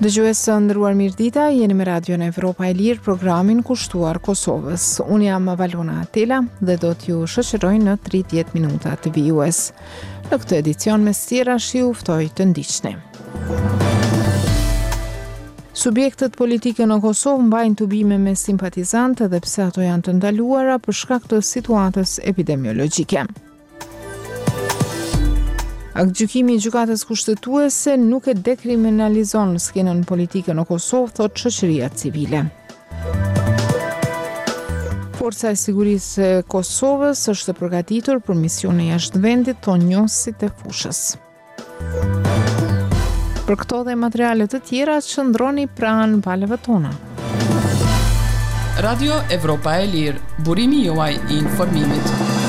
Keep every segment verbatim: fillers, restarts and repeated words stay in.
Dëgjues së nderuar mirëdita, jeni me Radion Evropa e Lirë, programin kushtuar Kosovës. Unë jam Valona Atela dhe do t'ju shoqëroj në tridhjetë minuta të vijues. Në këtë edicion me tjera ju ftoj të ndiqni. Subjektët politike në Kosovë mbajnë tubime me simpatizantë edhe pse ato janë të ndaluara për shkak të situatës epidemiologjike. Gjykimi i gjykatës kushtetuese nuk e dekriminalizon skenën politike në Kosovë, thot shoqëria civile. Forca e sigurisë e Kosovës është përgatitur për misione jashtë vendit, thon njofësit e fushës. Për këto dhe materiale të tjera qëndroni pranë valeve tona. Radio Evropa e Lirë, burimi juaj i informimit.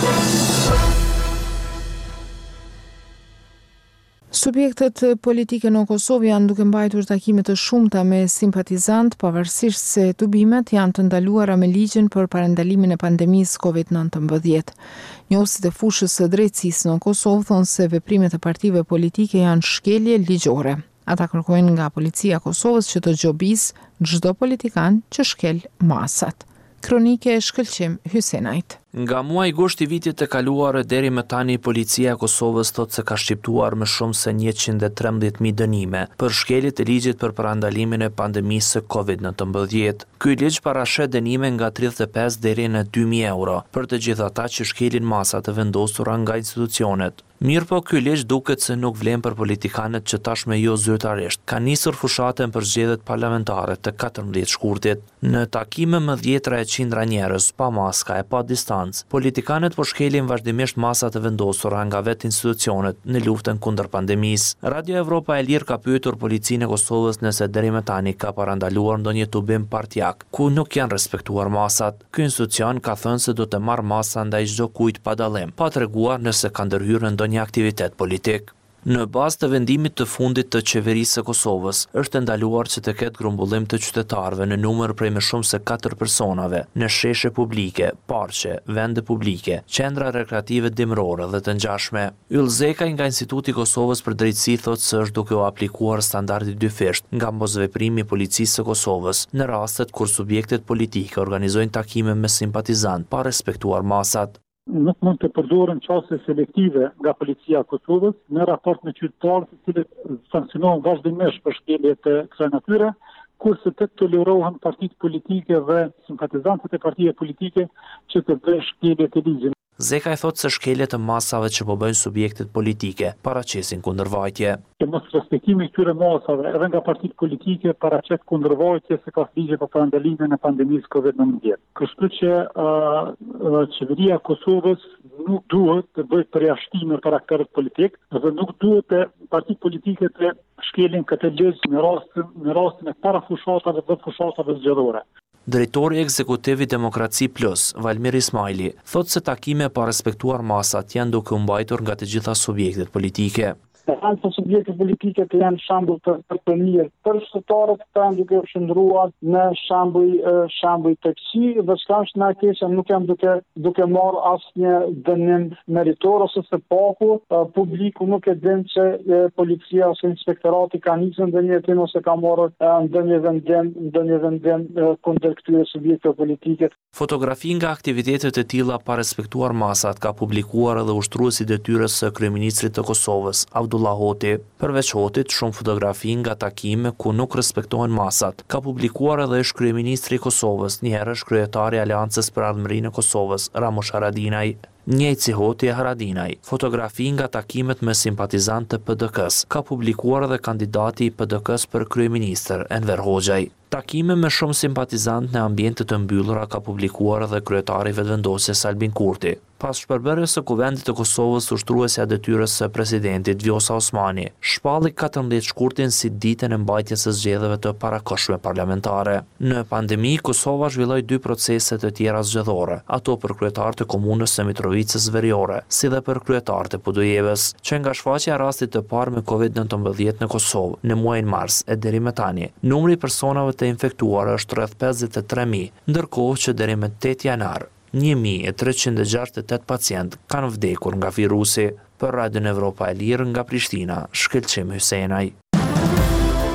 Subjektet politike në Kosovë janë duke mbajtur takime të shumta me simpatizantë, pavarësisht se tubimet janë të ndaluara me ligjin për parandalimin e pandemisë covid nëntëmbëdhjetë. Njofësit e fushës së drejtësisë në Kosovë thonë se veprimet e partive politike janë shkelje ligjore. Ata kërkojnë nga policia e Kosovës që të gjobisë çdo politikan që shkel masat. Kronike e Shkëlqim Hysenajt. Nga muaj gusht i vitit të kaluar deri më tani policia e Kosovës thot se ka shqiptuar më shumë se njëqind e trembëdhjetë mijë dënime për shkeljet e ligjit për parandalimin e pandemisë së covid nëntëmbëdhjetë. Ky ligj parashet dënime nga tridhjetë e pesë deri në dy mijë euro për të gjithë ata që shkelin masa të vendosura nga institucionet. Mirë po, ky ligj duket se nuk vlen për politikanët që tashme jo zyrtarisht ka nisur fushatën për zgjedhjet parlamentare të katërmbëdhjetë shkurtit. Në takime më dhjetra e qindra njerëz, pa maska e pa distancë, politikanët po shkelin vazhdimisht masa të vendosura nga vetë institucionet në luftën kundër pandemisë. Radio Evropa e Lirë ka pyetur policinë e Kosovës nëse deri më tani ka parandaluar ndonjë tubim partijak, ku nuk janë respektuar masat. Ky institucion ka thënë se do të marrë masa ndaj çdo kujt pa dallim, pa treguar nëse ka ndërhyrë në ndonjë aktivitet politik. Në bazë të vendimit të fundit të qeverisë së Kosovës, është ndaluar që të ketë grumbullim të qytetarëve në numër prej më shumë se katër personave, në sheshe publike, parqe, vende publike, qendra rekreative dimrore dhe të ngjashme. Yll Zekaj nga Instituti i Kosovës për Drejtësi thotë se është duke u aplikuar standardi dyfisht nga mosveprimi i policisë së Kosovës në rastet kur subjektet politike organizojnë takime me simpatizantë pa respektuar masat. Nuk mund të përdoren çaste selektive nga policia e Kosovës në raport me qytetarët të cilët sankcionohen vazhdimisht për shkelje të kësaj natyre, kurse të tolerohen partitë politike dhe simpatizantët e partive politike që të bëjnë shkelje të ligjit. Zekaj thotë se shkeljet e masave që po bëjnë subjektet politike paraqesin kundërvajtje. Mos respektimi i këtyre masave edhe nga partitë politike paraqet kundërvajtje se ka ligje për parandalimin e pandemisë covid nëntëmbëdhjetë. Kështu që uh, uh, qeveria e Kosovës nuk duhet të bëjë përjashtime për aktorët politik dhe nuk duhet të partitë politike të shkelin këtë ligj në rastin në rastin e parafushatave dhe fushatave zgjedhore. Drejtori ekzekutiv i Demokraci Plus, Valmir Ismaili, thotë se takime pa respektuar masat janë duke u mbajtur nga të gjitha subjektet politike. Janë të subjekte politike të janë shembull të, të, të mirë për qytetarët të janë duke qëndruar në shembull shembull të këqij dhe s'ka është në keqë nuk janë duke duke marrë asnjë dënim meritor ose të paku, publiku nuk e din që e, policia ose inspektorati ka nisur ndonjë hetim ose ka marrë ndonjë vendim ndonjë vendim kundër këtyre subjekteve politike. Fotografi nga aktivitetet e tilla pa respektuar masat ka publikuar edhe ushtruesi i detyrës së kryeministrit të Kosovës, Abdullah Hoti. Përveç Hotit, shumë fotografi nga takime ku nuk respektohen masat ka publikuar edhe ish kryeministri i Kosovës, njëherësh kryetari i Aleancës për Ardhmërinë e Kosovës, Ramush Haradinaj. Njëjtë si Hoti e Haradinaj, fotografi nga takimet me simpatizantë të P D K-s ka publikuar edhe kandidati i P D K-s për kryeministër Enver Hoxhaj. Takime me shumë simpatizantë në ambiente të mbyllura ka publikuar edhe kryetari i vetëvendosjes Albin Kurti. Pas shpërbërjes së Kuvendit të Kosovës, ushtruesja e detyrës së presidentit Vjosa Osmani shpalli katërmbëdhjetë shkurtin si ditën e mbajtjes së zgjedhjeve të parakohshme parlamentare. Në pandemi, Kosova zhvilloi dy procese të tjera zgjedhore, ato për kryetarët e komunës së Mitrovicës Veriore, si dhe për kryetarët e Podujevës, që nga shfaqja e rastit të parë me covid nëntëmbëdhjetë në Kosovë në muajin mars e deri më tani, numri i personave të infektuar është rreth pesëdhjetë e tre mijë, ndërkohë që deri më tetë janar një mijë e treqind e gjashtëdhjetë e tetë pacientë kanë vdekur nga virusi. Për Radion Evropa e Lirë nga Prishtina, Shkëlqim Hysenaj.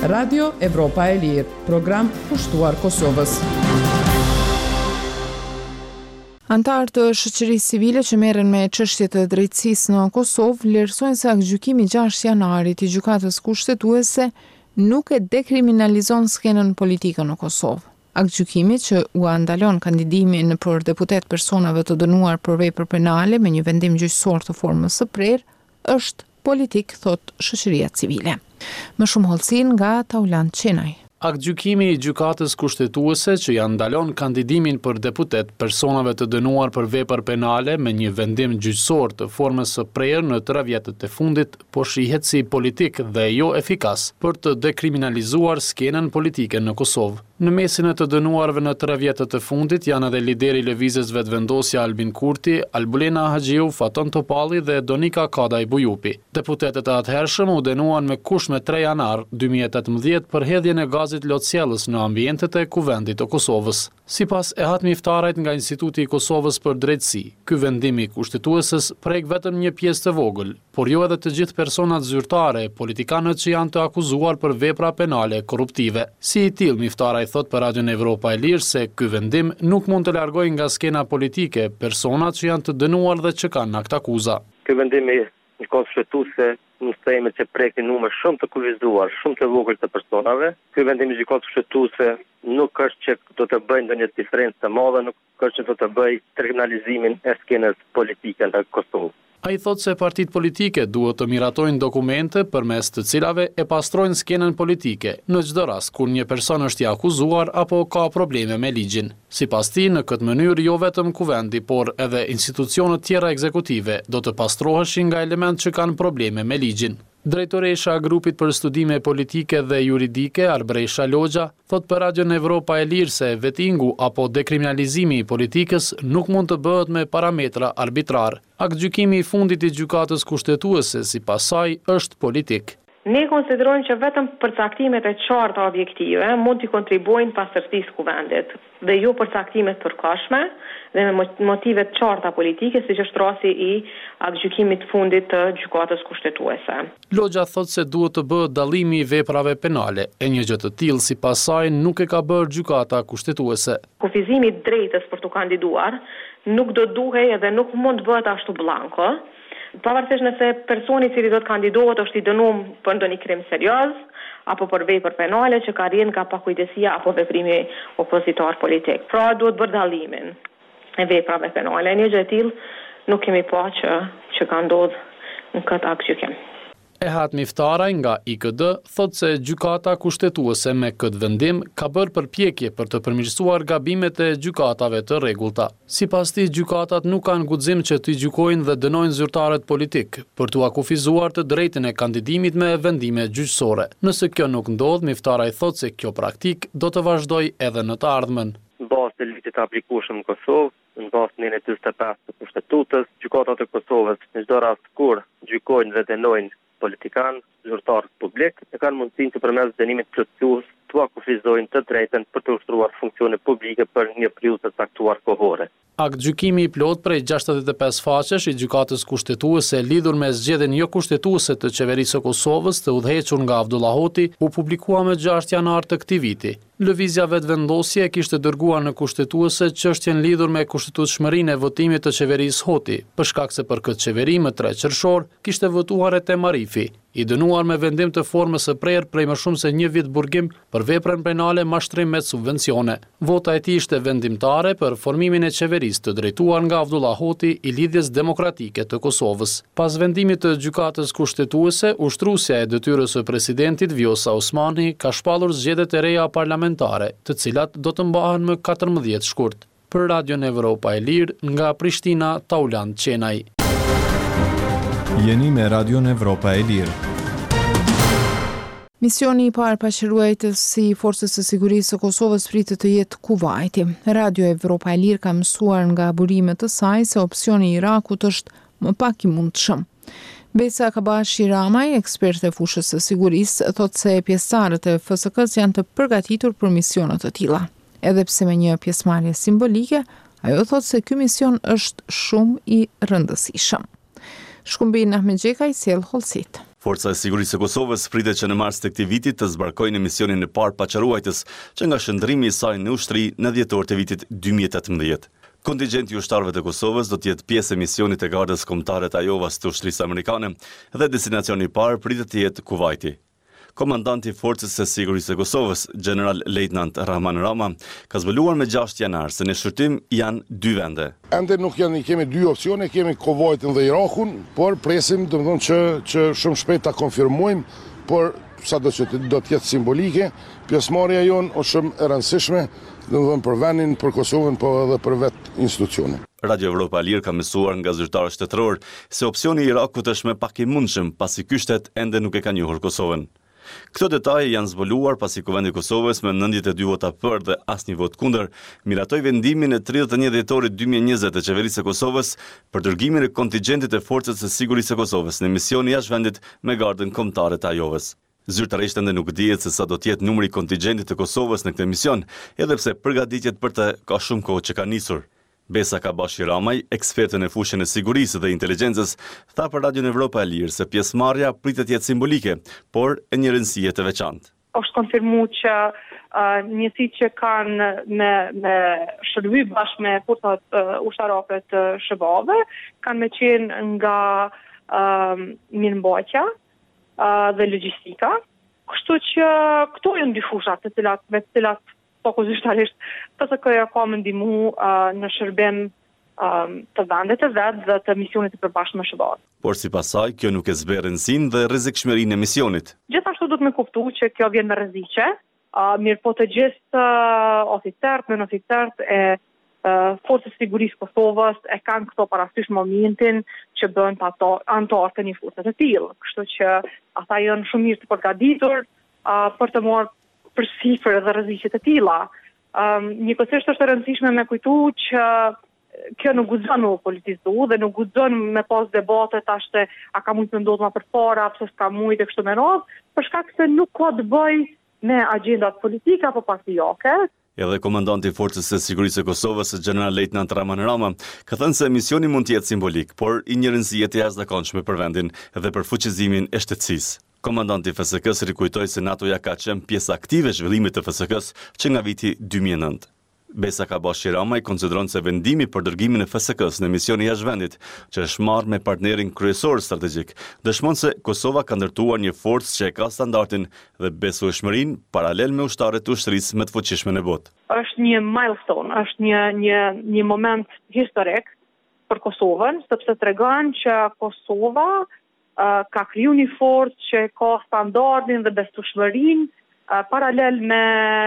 Radio Evropa e Lirë, program pushtuar Kosovës. Antarë të shoqërisë civile që merren me çështjet e drejtësisë në Kosovë vlerësojnë se aktgjykimi gjashtë janarit i gjykatës kushtetuese nuk e dekriminalizon skenën politike në Kosovë. Aktgjykimi që u ndalon kandidimin për deputet personave të dënuar për vepër penale me një vendim gjyqësor të formës së prerë është politik, thot shoqëria civile. Më shumë hollësin nga Taulant Qenaj. Aktgjykimi i gjykatës kushtetuese që ja ndalon kandidimin për deputet personave të dënuar për vepër penale me një vendim gjyqësor të formës së prerë në tre vjetët e fundit po shihet si politik dhe jo efikas për të dekriminalizuar skenën politike në Kosovë. Në mesin e të dënuarve në tre vjetët e fundit janë edhe lideri i lëvizjes vetëvendosja Albin Kurti, Albulena Haxhiu, Faton Topalli dhe Donika Kadaj Bujupi. Deputetet e atëhershëm u dënuan me kusht me tre janar dy mijë e tetëmbëdhjetë për hedhjen e gazit lotësjellës në ambientet e kuvendit të Kosovës. Sipas e hat miftarajt nga Instituti i Kosovës për Drejtësi, ky vendim i kushtetueses prek vetëm një pjesë të vogël, por jo edhe të gjithë personat zyrtare, politikanët që janë të akuzuar për vepra penale korruptive. Si i tillë miftaraj thot për Radion Evropa e Lirë se ky vendim nuk mund të largojë nga skena politike personat që janë të dënuar dhe që kanë akt akuza. Ky vendim i kushtetuese në theme që prek një numër shumë të kufizuar, shumë të vogël të personave. Ky vendim i gjykatës kushtetuese nuk është që do të bëjë ndonjë diferencë të madhe, nuk është që do të bëjë kriminalizimin e skenës politike në Kosovë. A i thot se partit politike duhet të miratojnë dokumente përmes të cilave e pastrojnë skenën politike në çdo rast kur një person është i akuzuar apo ka probleme me ligjin. Sipas tij, në këtë mënyrë jo vetëm kuvendi, por edhe institucionet tjera ekzekutive do të pastroheshin nga elementë që kanë probleme me ligjin. Drejtoresha e grupit për studime politike dhe juridike, Arbresha Logja, thot për Radion Evropa e Lirë se vettingu apo dekriminalizimi i politikës nuk mund të bëhet me parametra arbitrar. Aktgjykimi i fundit i gjykatës kushtetuese sipas saj është politik. Ne konsiderojmë që vetëm përcaktimet e qarta objektive mund të kontribuojnë pastërtisë kuvendit dhe jo përcaktimet përkohshme dhe me motive të qarta politike, siç është rasti i aktgjykimit fundit të gjykatës kushtetuese. Logja thot se duhet të bëhet dallimi i veprave penale, e një gjë të tillë sipas saj nuk e ka bërë gjykata kushtetuese. Kufizimi i drejtës për të kandiduar nuk do duhej edhe nuk mund të bëhet ashtu blanko. Pavarësisht nëse personi i cili do të kandidohet është i dënuar për ndonjë krim serioz apo për vepër penale që ka rrien nga pakujdesia apo veprimi opozitor politik. Pra duhet bërë dallimin e veprave penale. Një gjë e tillë nuk kemi pa që që ka ndodhur në këtë aktgjykim. Ehat Miftaraj nga I K D thot se gjykata kushtetuese me këtë vendim ka bërë përpjekje për të përmirësuar gabimet e gjykatave të rregullta. Sipas tij, gjykatat nuk kanë guxim që të gjykojnë dhe dënojnë zyrtarët politik për t'u akufizuar të drejtën e kandidimit me vendime gjyqësore. Nëse kjo nuk ndodh, Miftaraj thot se kjo praktik do të vazhdojë edhe në të ardhmen. Në bazë të ligjit të aplikueshëm në Kosovë, në bazë të njëzet e gjysmë e pesë të kushtetutës, gjykatat e Kosovës në çdo rast kur gjykojnë dhe dënojnë politikan, zyrtar publik, e kanë mundësinë që përmes dënimit plotësues të akufizojnë të drejtën për të ushtruar funksione publike për një periudhë të caktuar kohore. Aktgjykimi i plot prej gjashtëdhjetë e pesë faqesh i gjykatës kushtetuese lidhur me zgjedhjen jo kushtetuese të qeverisë së Kosovës të udhëhequr nga Abdullah Hoti u publikua më gjashtë janar të këtij viti. Lëvizja vetëvendosje kishte dërguar në kushtetuese çështjen lidhur me kushtetueshmërinë e votimit të qeverisë Hoti, për shkak se për këtë qeveri më tre qershor kishte votuar Etem Arifi, i dënuar me vendim të formës së prerë prej më shumë se një vit burgim për veprën penale mashtrim me subvencione. Vota e tij ishte vendimtare për formimin e qeverisë të drejtuar nga Abdullah Hoti i Lidhjes Demokratike të Kosovës. Pas vendimit të gjykatës kushtetuese, ushtruesja e detyrës së presidentit Vjosa Osmani ka shpallur zgjedhjet e reja parlamentare, të cilat do të mbahen më katërmbëdhjetë shkurt. Për Radion Evropa e Lirë, nga Prishtina, Taulant Qenaj. Jeni me Radion Evropa e Lirë. Misioni i parë paqëruajtës i Forcës së Sigurisë së Kosovës pritet të jetë Kuvajti. Radio Evropa e Lirë ka mësuar nga burimet të saj se opsioni i Irakut është më pak i mundshëm. Besa Kabashi Ramaj, ekspert e fushës së sigurisë, thotë se pjesëtarët e F S K-s janë të përgatitur për misione të tilla. Edhe pse me një pjesëmarrje simbolike, ajo thotë se ky mision është shumë i rëndësishëm. Shkumbin Ahmed Gjekaj sjell hollësitë. Forca e Sigurisë së Kosovës pritet që në mars të këtij viti të zbarkojnë misionin e parë paçaruajtës, që nga shndrrimi i saj në ushtri në dhjetor të vitit dy mijë e tetëmbëdhjetë. Kontingjenti i ushtarëve të Kosovës do të jetë pjesë e misionit të Gardës Kombëtare të Ajovas të ushtrisë amerikane dhe destinacioni i parë pritet të jetë Kuvaiti. Komandanti i Forcës së Sigurisë së Kosovës, General Lejtnant Rahman Rama, ka zbuluar me gjashtë janar se në shërtim janë dy vende. Ende nuk janë, kemi dy opsione, kemi Kuvajtin dhe Irakun, por presim domethënë që që shumë shpejt ta konfirmojmë, por sado që do të jetë simbolike, pjesëmarrja jonë është shumë e rëndësishme, domethënë për vendin, për Kosovën, po edhe për vetë institucionin. Radio Evropa e Lirë ka mësuar nga zyrtarë shtetëror se opsioni i Irakut është më pak i mundshëm pasi ky shtet ende nuk e ka njohur Kosovën. Këto detaje janë zbuluar pasi Kuvendi i Kosovës me nëntëdhjetë e dy vota për dhe asnjë vot kundër miratoi vendimin e tridhjetë e një dhjetorit dy mijë e njëzet të Qeverisë së Kosovës për dërgimin e kontingjentit e Forcës së Sigurisë së Kosovës në mision jashtë vendit me Gardën Kombëtare të Ajovës. Zyrtarisht ende nuk dihet se sa do të jetë numri i kontingjentit të Kosovës në këtë mision, edhe pse përgatitjet për të ka shumë kohë që ka nisur. Besa Kabashi Ramaj, ekspertën e fushën e sigurisë dhe inteligjencës, tha për Radio Evropa e Lirë se pjesëmarrja pritet jetë simbolike, por e një rëndësie të veçantë. Është konfirmuar që uh, njësitë që kanë me, me shërby bashkë me forcat uh, ushtarake të S B A-ve, kanë me qenë nga uh, mirëmbajtja uh, dhe logjistika. Kështu që këto janë dy fushat të cilat me të cilat fokusisht P S K-ja ka më ndihmu uh, në shërbim uh, të vendet të vetë dhe të misionit të përbashkët me S B A-n. Por sipas saj, kjo nuk e zbe rëndësinë dhe rrezikshmërinë e misionit. Gjithashtu do të më kuptu që kjo vjen me rreziqe, uh, mirë po të gjithë uh, oficerët, nën oficerët e uh, Forcës së Sigurisë Kosovës e kanë këto parasysh momentin që bën ato anëtar të një force të tillë. Kështu që ata janë shumë mirë të përgatitur uh, për të marrë për sifër dhe rreziqe të tilla. Um, Njëkohësisht është e rëndësishme me kujtu që kjo nuk guxon u politizu dhe nuk guxon me pas debate tash se a ka mund të ndodhë më përpara, pse s'ka mujt e kështu me radhë, për shkak se nuk ka të bëjë me agjendat politike apo partijake. Edhe komandanti i Forcës së Sigurisë së Kosovës, General Lejtnant Rahman Rama, ka thënë se misioni mund të jetë simbolik, por i një rëndësie të jashtëzakonshme për vendin dhe për fuqizimin e shtetësisë. Komandanti i F S K-s rikujtoi se NATO-ja ka qenë pjesë aktive e zhvillimit të F S K-s që nga viti dy mijë e nëntë. Besa Kabashi Ramaj konsideron se vendimi për dërgimin e F S K-s në mision jashtë vendit, që është marrë me partnerin kryesor strategjik, dëshmon se Kosova ka ndërtuar një forcë që e ka standardin dhe besueshmërinë paralel me ushtarët e ushtrisë më të fuqishme në botë. Është një milestone, është një një një moment historik për Kosovën, sepse tregon që Kosova uh, ka kriju një forcë që ka standardin dhe besueshmërinë uh, paralel me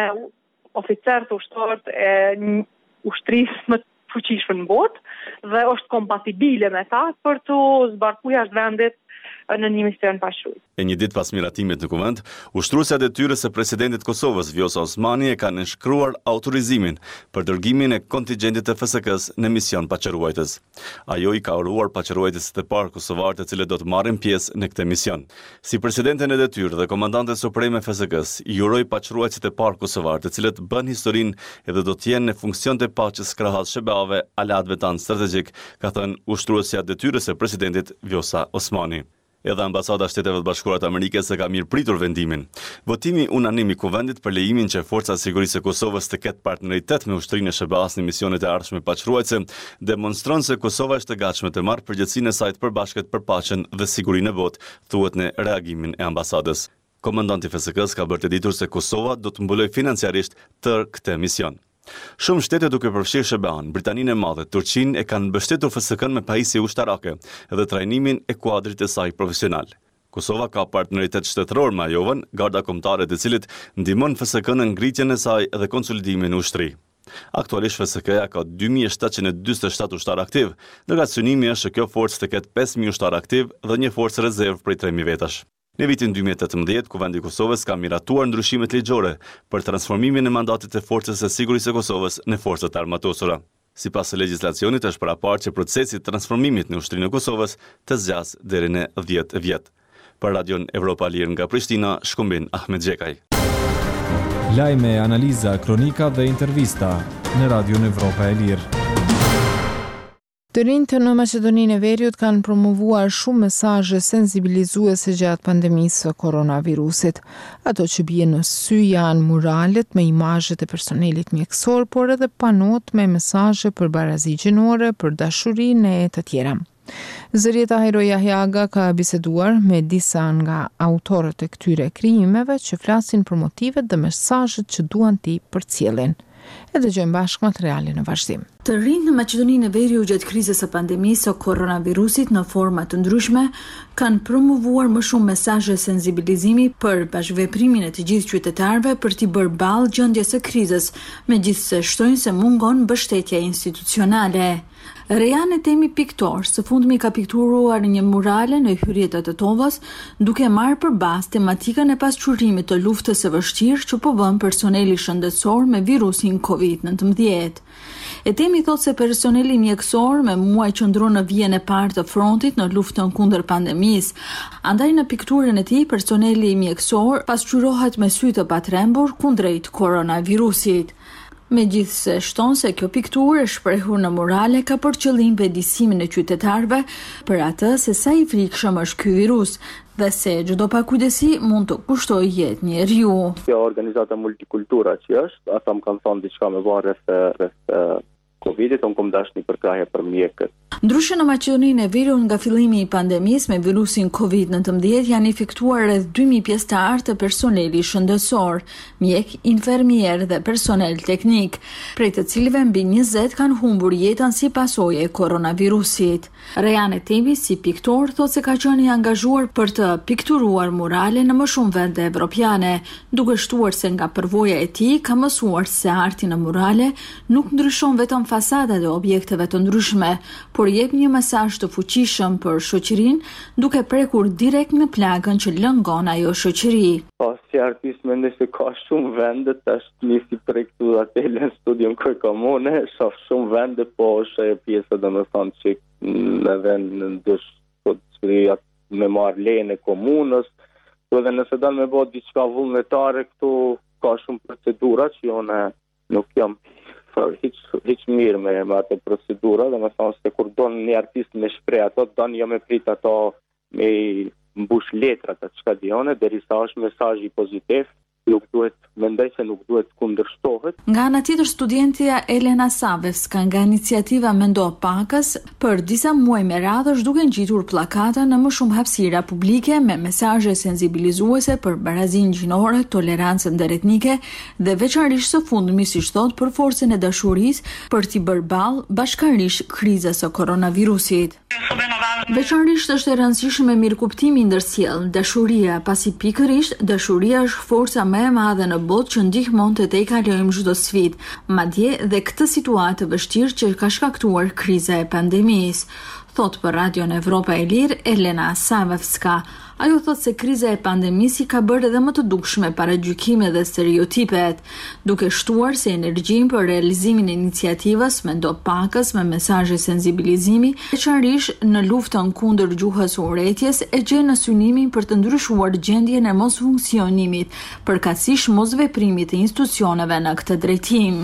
oficerët ushtarët e ushtrisë më të fuqishme në botë dhe është kompatibile me ta për të zbarkuar jashtë vendit në një mision pashujt. E një ditë pas miratimit në kuvend, ushtruesja e detyrës së presidentit të Kosovës, Vjosa Osmani, e ka nënshkruar autorizimin për dërgimin e kontingjentit të F S K-s në mision paqëruajtës. Ajo i ka uruar paqëruajtësit e parë kosovar të cilët do të marrin pjesë në këtë mision. Si presidenten e detyrë dhe komandante supreme e F S K-s, i uroi paqëruajtësit e parë kosovar të cilët bën historinë edhe do të jenë në funksion të paqes krahas S B A-ve, aleatëve tanë strategjik, ka thënë ushtruesja e detyrës së presidentit Vjosa Osmani. Edhe ambasada e Shteteve të Bashkuara të Amerikës e ka mirëpritur vendimin. Votimi unanim i kuvendit për lejimin që Forca e Sigurisë së Kosovës të ketë partneritet me ushtrinë e S B A-s në misionet e ardhshme paqëruajtëse demonstron se Kosova është e gatshme të marrë përgjegjësinë e saj të përbashkët për paqen dhe sigurinë e botë, thuhet në reagimin e ambasadës. Komandanti i F S K-s ka bërë të ditur se Kosova do të mbulojë financiarisht tërë këtë mision. Shumë shtete duke përfshirë S B A-n, Britaninë e Madhe, Turqinë e kanë mbështetur F S K-n me pajisje ushtarake dhe trajnimin e kuadrit të saj profesional. Kosova ka partneritet shtetëror me Ajovën, garda kombëtare të cilit ndihmon F S K-n në ngritjen e saj dhe konsolidimin e ushtrisë. Aktualisht F S K-ja ka dy mijë shtatëqind e dyzet e shtatë ushtar aktiv, ndërsa synimi është që kjo forcë të ketë pesë mijë ushtar aktiv dhe një forcë rezervë prej tre mijë vetash. Në vitin dy mijë e tetëmbëdhjetë, Kuvendi i Kosovës ka miratuar ndryshimet ligjore për transformimin e mandatit të Forcës së Sigurisë së Kosovës në forcat armatosura. Sipas legjislacionit është paraparë që procesi i transformimit në ushtrinë e Kosovës të zgjasë deri në dhjetë vjet. Për Radion Evropa e Lirë nga Prishtina, Shkumbin Ahmet Xhekaj. Lajme, analiza, kronika dhe intervista në Radion Evropa e Lirë. Të rinjtë në Maqedoninë e Veriut kanë promovuar shumë mesazhe sensibilizuese gjatë pandemisë së koronavirusit. Ato që bien në sy janë muralet me imazhet e personelit mjekësor, por edhe panot me mesazhe për barazi gjinore, për dashurinë e të tjera. Zërieta Hajro Jahjaga ka biseduar me disa nga autorët e këtyre krijimeve që flasin për motivet dhe mesazhet që duan t'i përcjellin. E dëgjojmë bashkë materialin në vazhdim. Të rinjtë në Maqedoninë e Veriut gjatë krizës së pandemisë së koronavirusit në forma të ndryshme kanë promovuar më shumë mesazhe sensibilizimi për bashkëveprimin e të gjithë qytetarëve për t'i bërë balë gjendjes së krizës, megjithse shtojnë se mungon mbështetja institucionale. Rejane Temi piktor së fundmi ka pikturuar një murale në hyrjet të Tovës, duke marrë përballë tematikën e pasqyrimit të luftës së vështirë që po bën personeli shëndetësor me virusin covid nineteen. E Temi thot se personeli mjekësor me muaj qëndron në vijën e parë të frontit në luftën kundër pandemisë. Andaj në pikturën e tij personeli mjekësor pasqyrohet me sy të patrembur kundrejt koronavirusit. Megjithse shton se kjo pikturë e shprehur në murale ka për qëllim vëdësimin e qytetarëve për atë se sa i frikshëm është ky virus dhe se çdo pakujdesi mund të kushtojë jetë njeriu. Kjo organizata multikultura që është, ata më kanë thonë diçka me varë rreth Covidit, unë kom dash një përkrahje për mjekët. Ndryshe në Maqedoninë e Veriut nga fillimi i pandemisë me virusin covid nineteen janë efektuar rreth dy mijë pjesëtarë të personeli shëndetësor, mjek, infermier dhe personel teknik, prej të cilëve mbi njëzet kanë humbur jetën si pasojë e koronavirusit. Rejane Temi si piktor thot se ka qenë i angazhuar për të pikturuar murale në më shumë vende evropiane, duke shtuar se nga përvoja e tij ka mësuar se arti në murale nuk ndryshon vetëm fasadat e objekteve të ndryshme, por jep një mesazh të fuqishëm për shoqërinë, duke prekur direkt në plagën që lëngon ajo shoqëri. Po, si artist mendoj se ka shumë vende, tash nisi prej këtu atë në studion Kër Komune, shoh shumë vende, po është e pjesa domethënë që në vend në dush po të me marrë lejën e komunës, edhe nëse do me bëj diçka vullnetare këtu ka shumë procedura që unë nuk jam hiç hiç mirë me, me atë procedura, dhe me thonë se kur don një artist me shpreh ato, don jo me prit ato me mbush letrat atë çka dione, derisa është mesazhi pozitiv, nuk duhet, mendoj se nuk duhet kundërshtohet. Nga ana tjetër, studentja Elena Savevska nga iniciativa Mendo Pakës për disa muaj me radhë është duke ngjitur pllakata në më shumë hapësira publike me mesazhe sensibilizuese për barazinë gjinore, tolerancën ndërretnike dhe veçanërisht së fundmi, siç thot, për forcën e dashurisë për t'i bërë ballë bashkërisht krizës së koronavirusit. Veçanërisht është e rëndësishme mirëkuptimi ndërsjellë, dashuria, pasi pikërisht dashuria është forca më e madhe në botë që ndihmon të tejkalojmë çdo sfidë, madje dhe këtë situatë të vështirë që ka shkaktuar kriza e pandemisë, thot për Radion Evropa e Lirë Elena Savevska. Ajo thot se kriza e pandemisë ka bërë edhe më të dukshme paragjykime dhe stereotipet, duke shtuar se energjinë për realizimin e iniciativës Mendo Pakës me mesazhe sensibilizimi, veçanërisht në luftën kundër gjuhës së urrëties, e gjen në synimin për të ndryshuar gjendjen e mosfunksionimit, përkatësisht mosveprimit të institucioneve në këtë drejtim.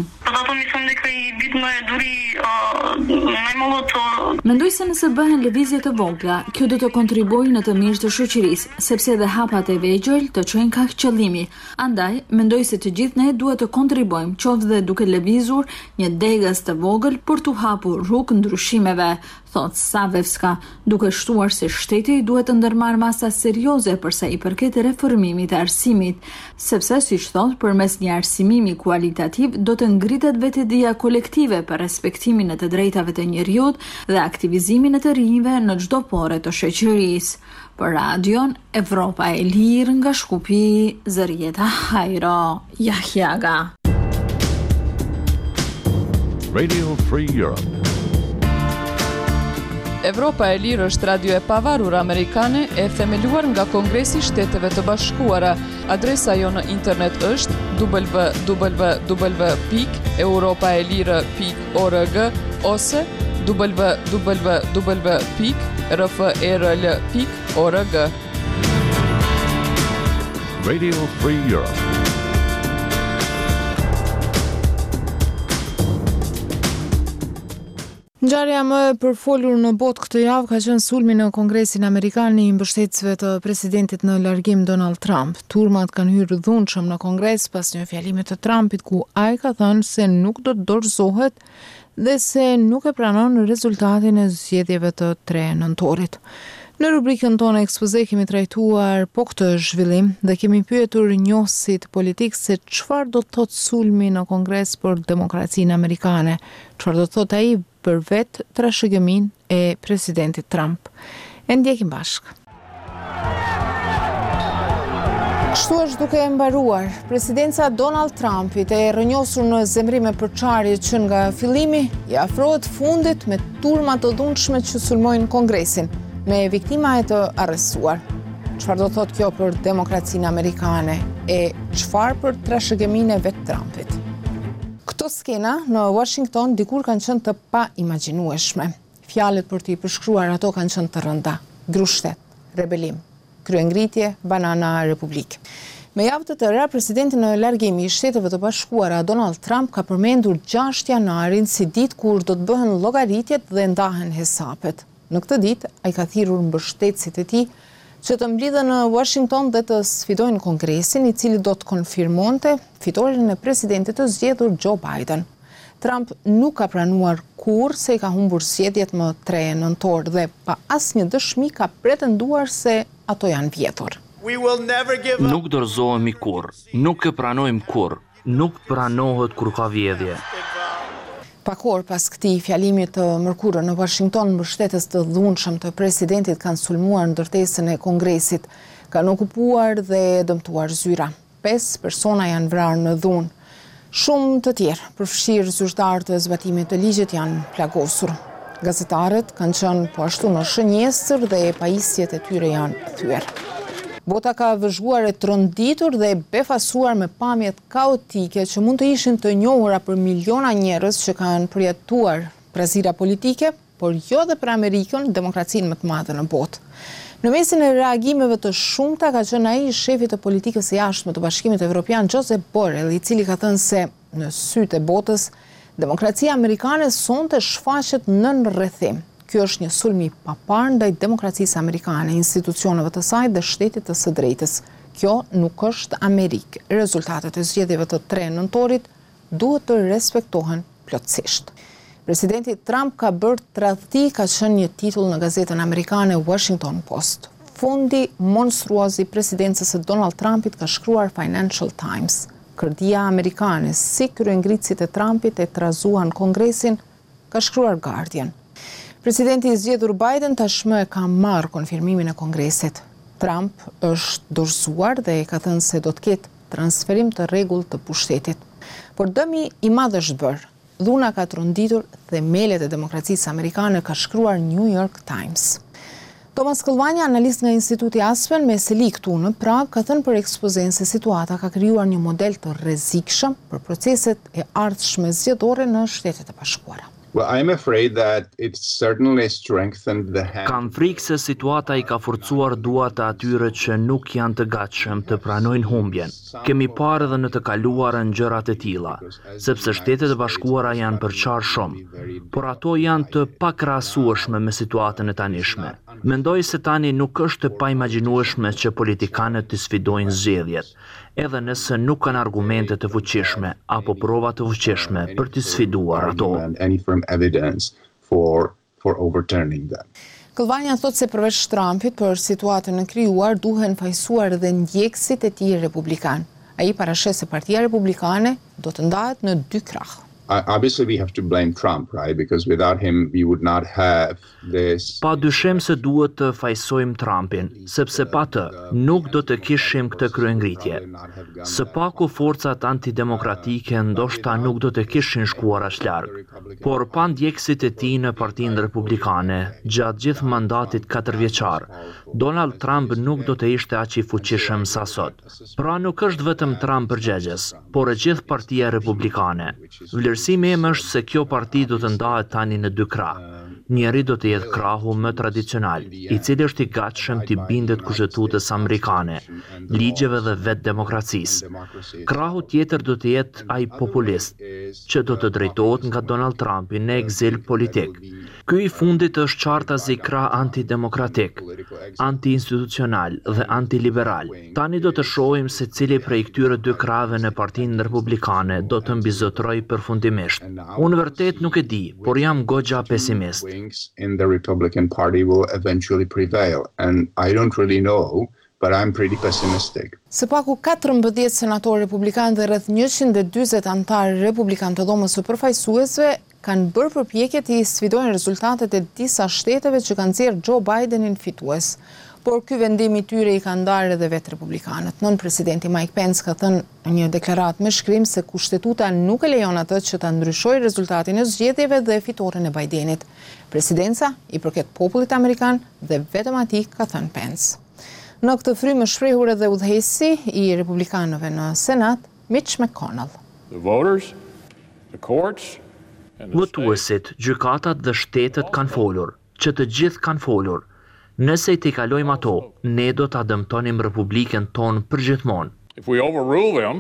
Mendoj se nëse bëhen lëvizje të vogla, kjo do të kontribuojë në të mirë të shoqërisë, sepse edhe hapat e vegjël të çojnë kaq qëllimi. Andaj, mendoj se të gjithë ne duhet të kontribuojmë, qoftë dhe duke lëvizur një degës të vogël për t'u hapur rrugë ndryshimeve, thot Savevska, duke shtuar se shteti duhet të ndërmarrë masa serioze përsa i përket reformimit të arsimit, sepse siç thot, përmes një arsimimi kualitativ do të ngritet vetëdia kolektive për respektimin e të drejtave të njerëzit dhe aktivizimin e të rinjve në çdo pore të shoqërisë. Për Radion Evropa e Lirë nga Shkupi, Zërieta Hajro Jahjaga. Radio Free Europe. Evropa e Lirë është radio e pavarur amerikane e themeluar nga Kongresi i Shteteve të Bashkuara. Adresa jo në internet është w w w pikë europaelire pikë org ose w w w pikë r f r l pikë org. Radio Free Europe. Ngjarja më e përfolur në botë këtë javë ka qenë sulmi në Kongresin Amerikan i mbështetësve të presidentit në largim Donald Trump. Turmat kanë hyrë dhunshëm në Kongres pas një fjalimi të Trumpit ku ai ka thënë se nuk do të dorëzohet dhe se nuk e pranon rezultatin e zgjedhjeve të tre nëntorit. Në rubrikën tonë ekspoze kemi trajtuar po këtë zhvillim dhe kemi pyetur njohësit politik se çfarë do të thotë sulmi në Kongres për demokracinë amerikane, çfarë do të thotë ai për vetë trashëgimin e presidentit Trump. E ndjekim bashkë. Kështu është duke e mbaruar. Presidenca Donald Trumpit e rrënjosur në zemrime përçarje që nga fillimi i afrohet fundit me turma të dhunshme që sulmojnë Kongresin, me viktima e të arrestuar. Çfarë do thotë kjo për demokracinë amerikane e çfarë për trashëgiminë e vetë Trumpit? Këto skena në Washington dikur kanë qenë të pa imagjinueshme. Fjalët për t'i përshkruar ato kanë qenë të rënda: grushtet, rebelim, kryengritje, banana republik. Me javë të tëra, presidenti në largim i Shteteve të Bashkuara Donald Trump ka përmendur gjashtë janarin si ditë kur do të bëhen llogaritjet dhe ndahen hesapet. Në këtë ditë, ai ka thirrur mbështetësit e tij që të mblidhen në Washington dhe të sfidojnë Kongresin, i cili do të konfirmonte fitoren e presidentit të zgjedhur Joe Biden. Trump nuk ka pranuar kurrë se i ka humbur zgjedhjet më tre nëntor dhe pa asnjë dëshmi ka pretenduar se ato janë vjetur. Nuk dorëzohemi kurrë, nuk e pranojmë kurrë, nuk pranohet kur ka vjedhje. Pak orë pas këtij fjalimi të mërkurë në Washington, mbështetës të dhunshëm të presidentit kanë sulmuar ndërtesën e Kongresit, kanë okupuar dhe dëmtuar zyra. Pesë persona janë vrarë në dhunë. Shumë të tjerë, përfshirë zyrtarë të zbatimit të ligjit, janë plagosur. Gazetarët kanë qenë po ashtu në shënjestër dhe pajisjet e tyre janë thyer. Bota ka vëzhguar e tronditur dhe befasuar me pamjet kaotike që mund të ishin të njohura për miliona njerëz që kanë përjetuar prazira politike, por jo dhe për Amerikën, demokracinë më të madhe në botë. Në mesin e reagimeve të shumta ka qenë ai shefi të politikës së jashtme të Bashkimit Evropian Josep Borrell, i cili ka thënë se në sytë e botës demokracia amerikane sonte shfaqet nën rrethim. Kjo është një sulm i papar ndaj demokracisë amerikane, institucioneve të saj dhe shtetit të së drejtës. Kjo nuk është Amerikë. Rezultatet e zgjedhjeve të tre nëntorit duhet të respektohen plotësisht. Presidenti Trump ka bërë tradhti, ka qenë një titull në gazetën amerikane Washington Post. Fundi monstruoz i presidencës së Donald Trumpit, ka shkruar Financial Times. Kërdia amerikane si kryengritësit e Trumpit e trazuan Kongresin, ka shkruar Guardian. Presidenti i zgjedhur Biden tashmë ka marrë konfirmimin e Kongresit. Trump është dorëzuar dhe ka thënë se do të ketë transferim të rregullt të pushtetit. Por dëmi i madh është bërë. Dhuna ka tronditur themelet e demokracisë amerikane, ka shkruar New York Times. Thomas Këllvanja, analist nga Instituti Aspen me seli këtu në Prag, ka thënë për ekspozen se situata ka krijuar një model të rrezikshëm për proceset e ardhshme zgjedhore në Shtetet e Bashkuara. Well, I'm afraid that it certainly strengthened the hand. Kam frikë se situata i ka forcuar duat e atyre që nuk janë të gatshëm të pranojnë humbjen. Kemi parë edhe në të kaluarën gjëra të tilla, sepse Shtetet e Bashkuara janë përçar shumë, por ato janë të pakrahasueshme me situatën e tanishme. Mendoj se tani nuk është e paimagjinueshme që politikanët të sfidojnë zgjedhjet, edhe nëse nuk kanë argumente të fuqishme apo prova të fuqishme për të sfiduar ato. For, for overturning them. Këllvanja thot se përveç Trumpit për situatën e krijuar duhen fajsuar edhe ndjekësit e tij republikan. Ai parashes se Partia Republikane do të ndahet në dy krah. Obviously we have to blame Trump, right? Because without him we would not have this. Pa dyshim se duhet të fajsojmë Trumpin, sepse pa të nuk do të kishim këtë kryengritje. Së paku forcat antidemokratike ndoshta nuk do të kishin shkuar aq larg, por pa ndjekësit e tij në Partinë Republikane gjatë gjithë mandatit katërvjeçar, Donald Trump nuk do të ishte aq i fuqishëm sa sot. Pra nuk është vetëm Trump përgjegjës, por e gjithë Partia Republikane. Vlerësimi im është se kjo parti do të ndahet tani në dy krah. Njeri do të jetë krahu më tradicional, i cili është i gatshëm të bindet kushtetutës amerikane, ligjeve dhe vetë demokracisë. Krahu tjetër do të jetë ai populist, që do të drejtohet nga Donald Trumpi në ekzil politik. Ky i fundit është qartazi krah antidemokratik, anti-institucional dhe antiliberal. Tani do të shohim se cili prej këtyre dy kraheve në Partinë Republikane do të mbizotrojë përfundimisht. Unë vërtet nuk e di, por jam goxha pesimist. In the Republican Party will eventually prevail, and I don't really know, but I'm pretty pessimistic. Së paku katërmbëdhjetë senatorë republikanë dhe rreth njëqind e dyzet antarë republikanë të Dhomës së Përfaqësuesve kanë bërë përpjekje të sfidojnë rezultatet e disa shteteve që kanë nxjerrë Joe Bidenin fitues. Por ky vendim i tyre i ka ndarë edhe vetë republikanët. Nën presidenti Mike Pence ka thënë në një deklaratë me shkrim se kushtetuta nuk e lejon atë që ta ndryshojë rezultatin e zgjedhjeve dhe fitoren e Bidenit. Presidenca i përket popullit amerikan dhe vetëm atij, ka thënë Pence. Në këtë frymë shprehur edhe udhëheqësi i republikanëve në Senat, Mitch McConnell. The voters, the courts, Votuesit, gjykatat dhe shtetet kanë folur, që të gjithë kanë folur. Nëse i t'i kalojmë ato, ne do t'a dëmtonim Republikën tonë përgjithmonë. If we overrule them,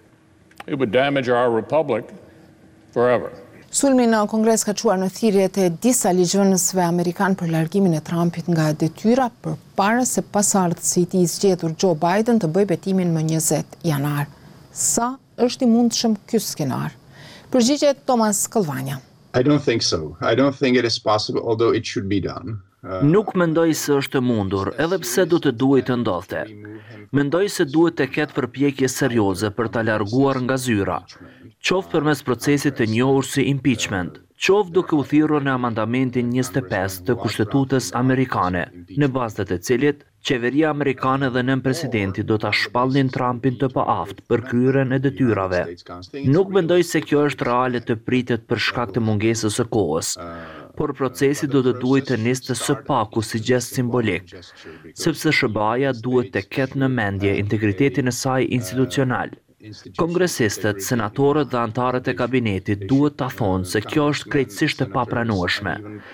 it would damage our republic forever. Sulmi në Kongres ka çuar në thirrjet e disa ligjvënësve amerikan për largimin e Trumpit nga detyra përpara se pasardhësi i tij i zgjedhur Joe Biden të bëjë betimin më njëzet janar. Sa është i mundshëm ky skenar? Përgjigjet Thomas Këllvanja. I don't think so. I don't think it is possible, although it should be done. Nuk mendoj se është e mundur, edhe pse do të duhet të ndodhte. Mendoj se duhet të ketë përpjekje serioze për ta larguar nga zyra, qoftë përmes procesit të njohur si impeachment, qoftë duke u thirrur në amandamentin njëzet e pesë të Kushtetutës amerikane, në bazë të cilit qeveria amerikane dhe nën presidenti do ta shpallnin Trumpin të paaft për kryerjen e detyrave. Nuk mendoj se kjo është reale të pritet për shkak të mungesës së kohës, por procesi do të duhet të nisë së paku si gjest simbolik, sepse S B A-ja duhet të ketë në mendje integritetin e saj institucional. Kongresistët, senatorët dhe antarët e kabinetit duhet ta thonë se kjo është krejtësisht e papranueshme,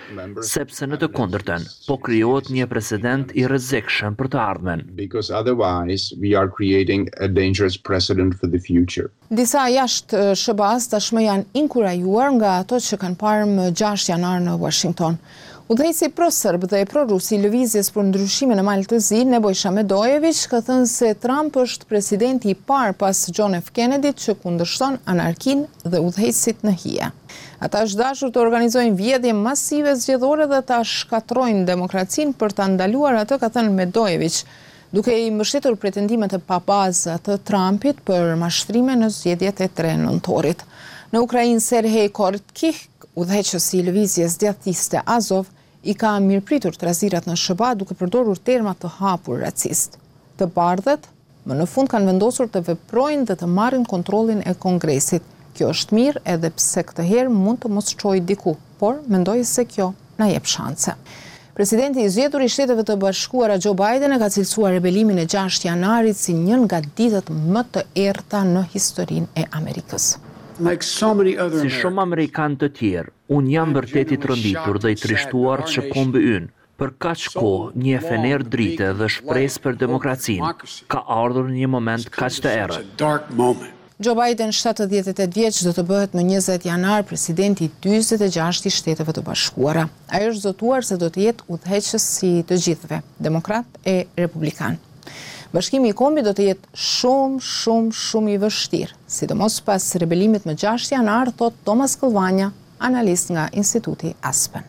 sepse në të kundërtën po krijohet një precedent i rrezikshëm për të ardhmen. Because otherwise we are creating a dangerous precedent for the future. Disa jashtë S B A-s tashmë janë inkurajuar nga ato që kanë parë më gjashtë janar në Washington. Udhëheqësi pro-serb dhe pro-rus i lëvizjes për ndryshimin e Maltëzi, Nebojša Medojević, ka thënë se Trump është presidenti i parë pas John F. Kennedy që kundërshton anarkinë dhe udhëheqësit në hije. Ata është dashur të organizojnë vjedhje masive zgjedhore dhe ta shkatrojnë demokracinë për ta ndaluar atë, ka thënë Medojević, duke i mbështetur pretendimet e pabazë të Trumpit për mashtrime në zgjedhjet e tre nëntorit. Në Ukrainë, Serhej Kortkih, udhëheqësi i lëvizjes djathiste Azov, i ka mirëpritur trazirat në S B A duke përdorur terma të hapur racist. Të bardhët, më në fund kanë vendosur të veprojnë dhe të marrin kontrollin e Kongresit. Kjo është mirë edhe pse këtë herë mund të mos çojë diku, por mendoj se kjo na jep shanse. Presidenti i zgjedhur i Shteteve të Bashkuara Joe Biden e ka cilësuar rebelimin e gjashtë janarit si njën nga ditët më të errta në historinë e Amerikës. Si shumë Amerikanë të tjerë, unë jam vërtet i tronditur dhe i trishtuar që kombi ynë, për kaq kohë një fener drite dhe shpresë për demokracinë, ka ardhur një moment kaq të errët. Joe Biden, shtatëdhjetë e tetë vjeç, do të bëhet më njëzet janar presidenti i dyzet e gjashtë i Shteteve të Bashkuara. Ai është zotuar se do të jetë udhëheqës si të gjithëve, demokrat e republikan. Bashkimi i kombit do të jetë shumë, shumë, shumë i vështirë, sidomos pas rebelimit më gjashtë janar, thot Thomas Këllvanja, analist nga Instituti Aspen.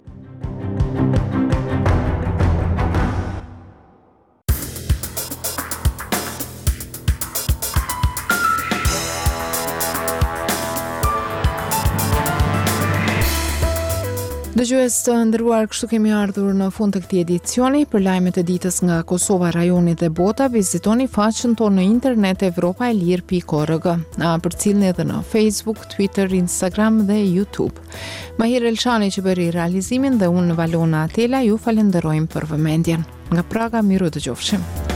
Dëgjues të nderuar, kështu kemi ardhur në fund të këtij edicioni. Për lajmet e ditës nga Kosova, rajoni dhe bota, vizitoni faqen tonë në internet evropa e lir pikë org. Na përcjellni edhe në Facebook, Twitter, Instagram dhe YouTube. Mahir Elshani që bëri realizimin dhe unë Valona Atela ju falenderojmë për vëmendjen. Nga Praga, miru dëgjofshim.